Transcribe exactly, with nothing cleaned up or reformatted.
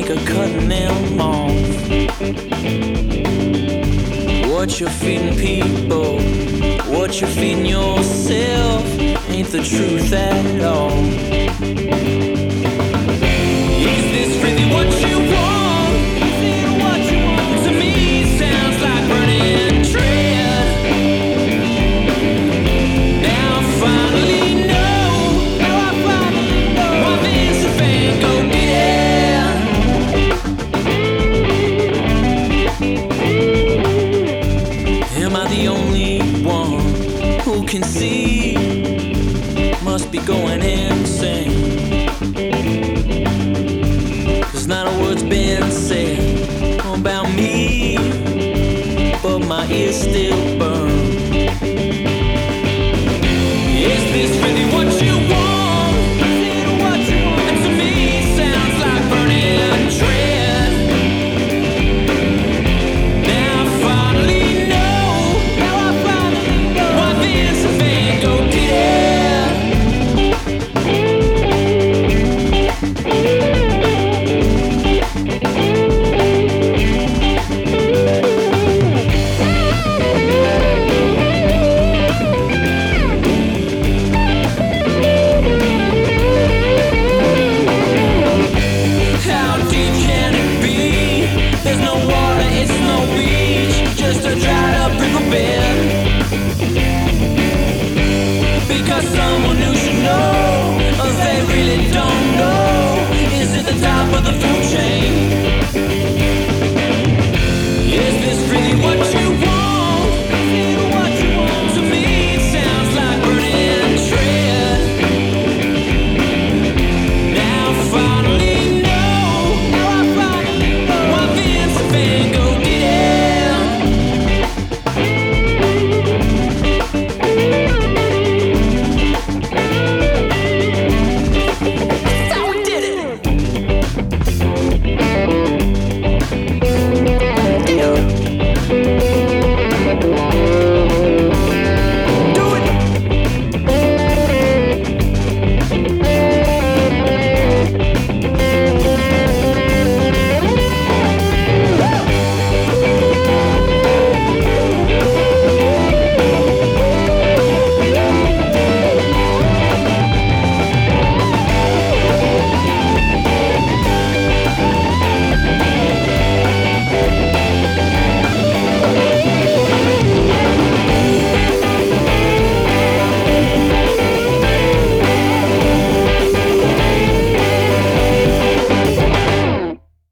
like a cutting them off. What you're feeding people, what you're feeding yourself, ain't the truth at all. Is this really what you want? Is it what you want? To me it sounds like running tread. Now I finally know, now I finally know why Vincent Van Gogh did it. Am I the only one who can see? Must be going insane. Cause not a word's been said about me, but my ears still